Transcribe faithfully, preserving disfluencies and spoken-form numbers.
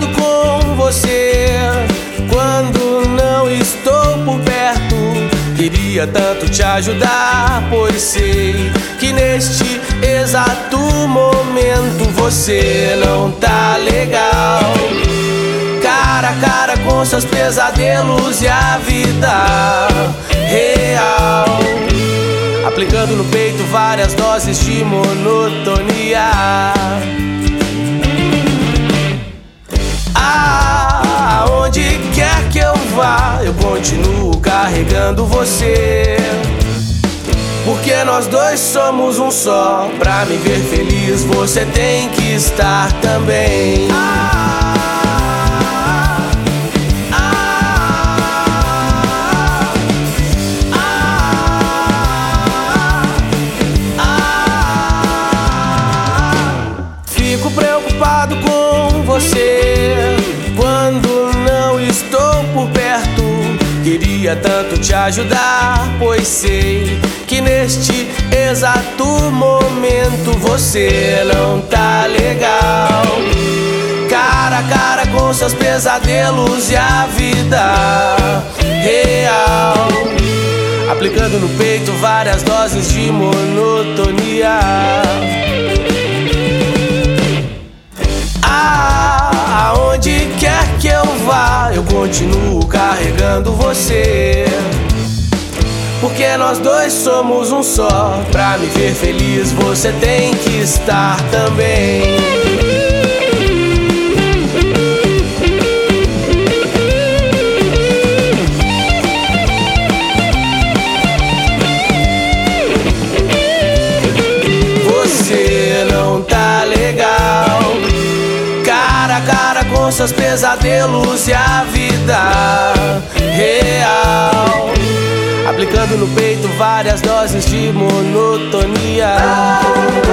preocupado com você quando não estou por perto. Queria tanto te ajudar, pois sei que neste exato momento você não tá legal. Cara a cara com seus pesadelos e a vida real, aplicando no peito várias doses de monotonia. Aonde quer que eu vá, eu continuo carregando você, porque nós dois somos um só. Pra me ver feliz você tem que estar também. Fico preocupado com você quando não estou por perto. Queria tanto te ajudar, pois sei que neste exato momento você não tá legal. Cara a cara com seus pesadelos e a vida real, aplicando no peito várias doses de monotonia. Aonde quer que eu vá, eu continuo carregando você, porque nós dois somos um só. Pra me ver feliz você tem que estar também. Você não tá legal. Cara a cara com seus pesadelos e a vida real, aplicando no peito várias doses de monotonia.